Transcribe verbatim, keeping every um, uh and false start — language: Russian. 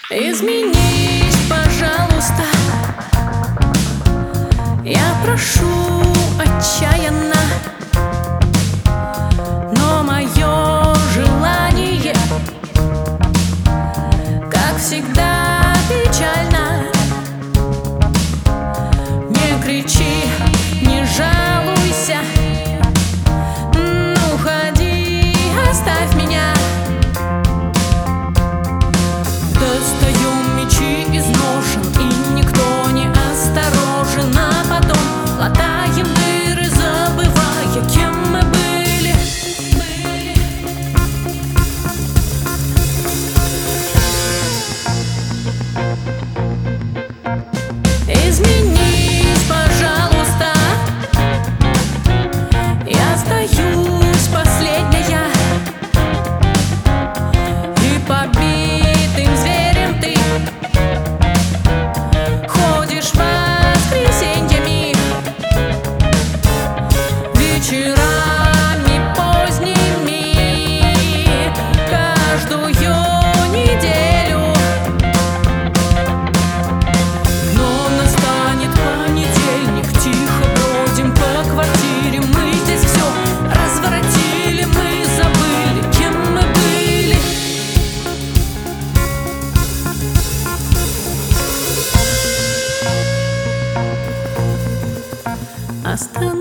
Изменись, пожалуйста, я прошу отчаянно, но мое желание, как всегда, печально. Не кричи, не жалуйся, ну ходи, оставь меня. Достаю мечи из ножен, и никто не осторожен, а потом латаем дыры, забывая, кем мы были. Изменись, пожалуйста, я остаюсь последняя, и побитым зверем ты ходишь воскресеньями, вечерами поздними, каждую неделю. Но настанет понедельник, тихо бродим по квартире, мы здесь все разворотили, мы забыли, кем мы были. Остановись.